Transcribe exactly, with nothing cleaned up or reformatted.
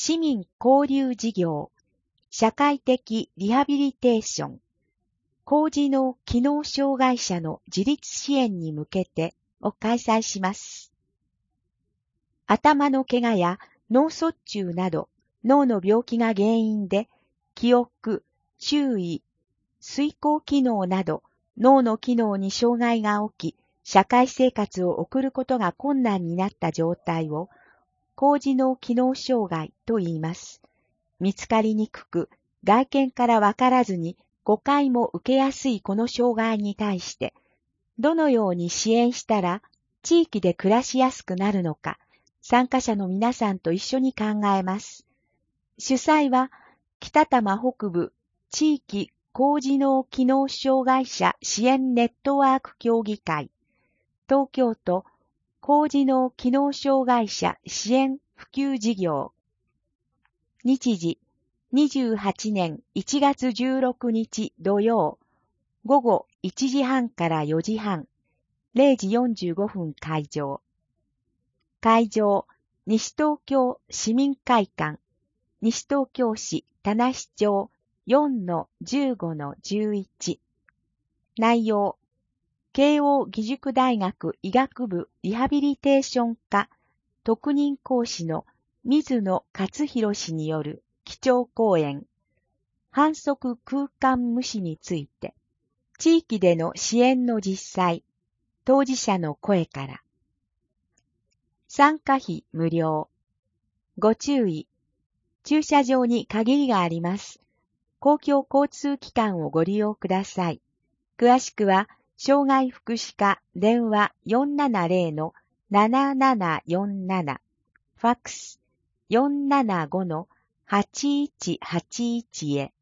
市民交流事業、社会的リハビリテーション、高次脳機能障害者の自立支援に向けてを開催します。頭の怪我や脳卒中など脳の病気が原因で記憶、注意、遂行機能など脳の機能に障害が起き、社会生活を送ることが困難になった状態を高次脳機能障害と言います。見つかりにくく、外見からわからずに誤解も受けやすいこの障害に対して、どのように支援したら地域で暮らしやすくなるのか、参加者の皆さんと一緒に考えます。主催は、北多摩北部地域高次脳機能障害者支援ネットワーク協議会、東京都高次脳機能障害者支援普及事業。日時、にじゅうはちねんいちがつじゅうろくにち土曜、午後いちじはんからよじはん、れいじよんじゅうごふん開場。会場、西東京市民会館、西東京市田無町 よんのじゅうごのじゅういち。内容、慶応義塾大学医学部リハビリテーション科特任講師の水野勝弘氏による基調講演、反則空間無視について、地域での支援の実際、当事者の声から。参加費無料。ご注意。駐車場に限りがあります。公共交通機関をご利用ください。詳しくは、障害福祉課電話 よんななぜろのななななよんなな、ファックス よんななごのはちいちはちいち へ。